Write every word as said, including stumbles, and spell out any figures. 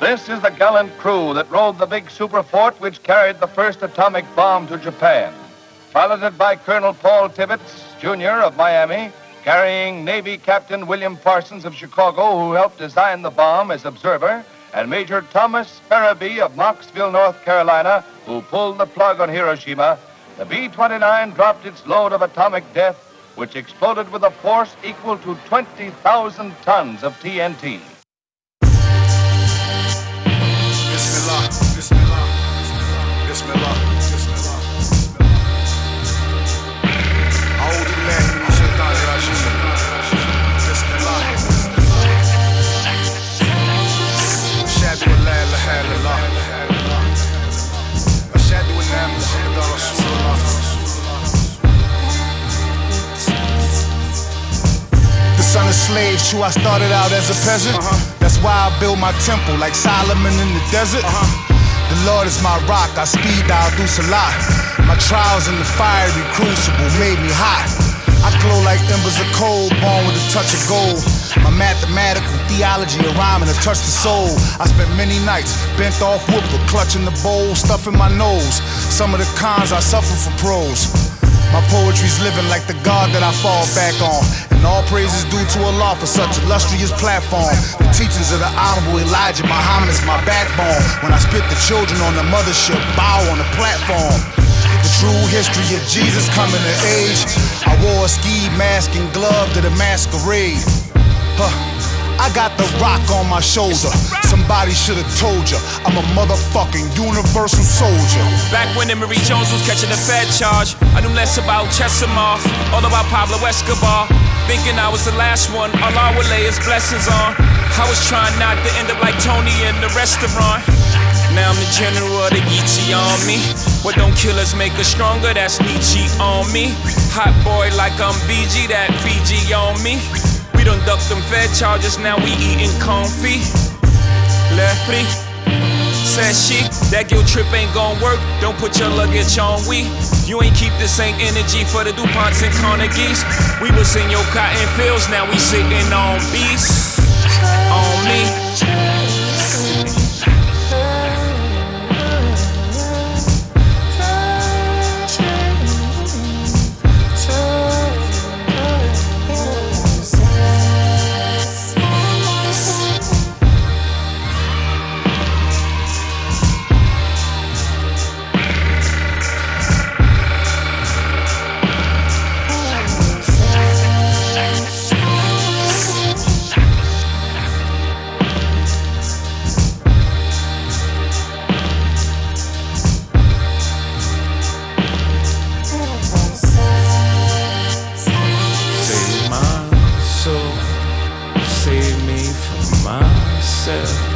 This is the gallant crew that rode the big super fort which carried the first atomic bomb to Japan. Piloted by Colonel Paul Tibbets, Junior of Miami, carrying Navy Captain William Parsons of Chicago, who helped design the bomb as observer, and Major Thomas Farabee of Knoxville, North Carolina, who pulled the plug on Hiroshima, the B twenty-nine dropped its load of atomic death, which exploded with a force equal to twenty thousand tons of T N T. Bismillah, Bismillah, Bismillah, Bismillah. A'udhu billahi minash shaitani rajim. Bismillah. Ashhadu an la ilaha illallah. Ashhadu anna Muhammadan Rasulullah. The son of slaves, true, I started out as a peasant. Uh-huh. That's why I built my temple like Solomon in the desert. Uh-huh. The Lord is my rock, I speed dial through Salah. My trials in the fiery crucible made me hot. I glow like embers of coal, born with a touch of gold. My mathematical theology, a rhyme and a touch the soul. I spent many nights bent off woofer, clutching the bowl, stuffing my nose. Some of the cons I suffer for pros. My poetry's living like the God that I fall back on. And all praises due to Allah for such illustrious platform. The teachings of the Honorable Elijah Muhammad's my backbone. When I spit the children on the mothership, bow on the platform. The true history of Jesus coming to age. I wore a ski mask and glove to the masquerade. Huh. I got the rock on my shoulder. Somebody should have told you I'm a motherfucking universal soldier. Back when Emory Jones was catching the Fed charge, I knew less about Chesimard, all about Pablo Escobar. Thinking I was the last one, Allah would lay his blessings on. I was trying not to end up like Tony in the restaurant. Now I'm the general of the Geechee army. What don't kill us make us stronger, that's Nietzsche on me. Hot boy like I'm B G, that Fiji on me. We done ducked them Fed charges, now we eating comfy. Left free, said she, that guilt trip ain't gon' work, don't put your luggage on we. You ain't keep the same energy for the DuPonts and Carnegies. We was in your cotton fields, now we sitting on beats. On me. Save me from myself.